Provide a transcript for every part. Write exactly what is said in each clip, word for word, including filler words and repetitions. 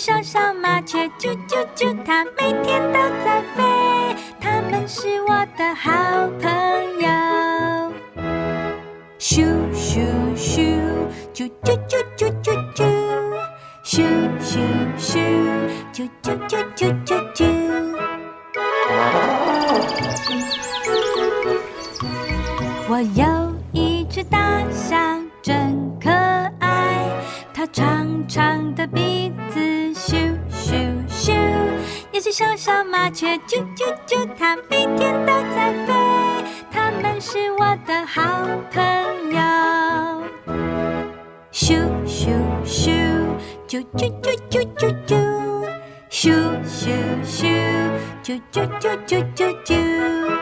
小小麻雀，啾啾啾，它每天都在飞，它们是我的好朋友。咻咻咻，啾啾啾啾啾啾，咻咻咻，啾啾啾啾啾啾。我有一只大象，真可爱，它长长的鼻子，咻咻咻，也是小小麻雀，啾啾啾，它每天都在飞，它们是我的好朋友。咻咻咻，啾啾啾啾啾啾，咻咻咻，啾啾啾啾啾啾。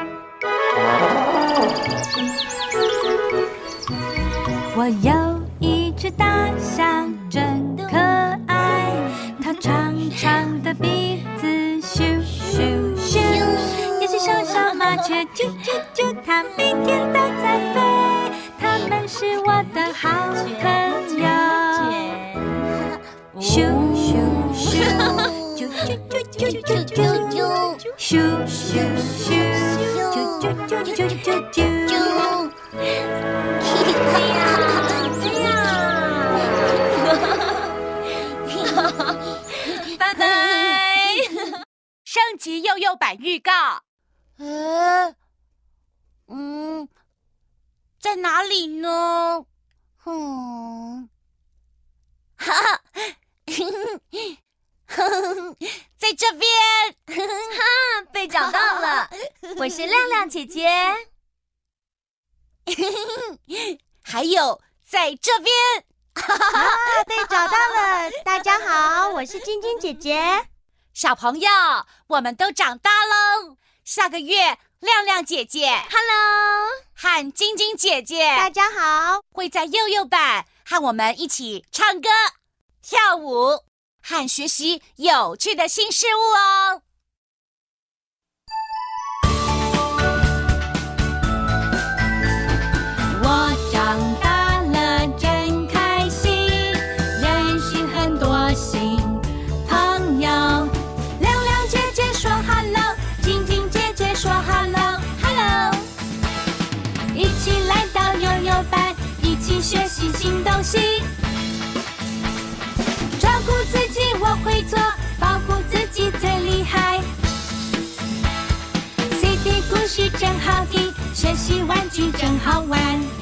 我有一只大象，真可爱，它长长的鼻子，咻咻咻，也是小小麻雀，啾啾啾，它每天都在飞，它们是我的好朋友。咻咻咻，啾啾啾啾啾啾，咻咻咻，啾啾啾啾啾啾。哎呀，哎呀！拜拜。 上集幼幼版预告。 呃，嗯，在哪里呢？嗯，哈哈，在这边。 哈，被找到了！我是亮亮姐姐。 还有在这边。 啊，被找到了！大家好，我是晶晶姐姐。 小朋友，我们都长大喽！下个月，亮亮姐姐 ，Hello， 和晶晶姐姐， 大家好， 会在幼幼版和我们一起唱歌、跳舞和学习有趣的新事物哦。 我长大了，真开心，认识很多新朋友。亮亮姐姐说 hello， 晶晶姐姐说 hello hello， 一起来到幼幼班，一起学习新东西。照顾自己我会做，保护自己最厉害。C D 故事真好听，学习玩具真好玩。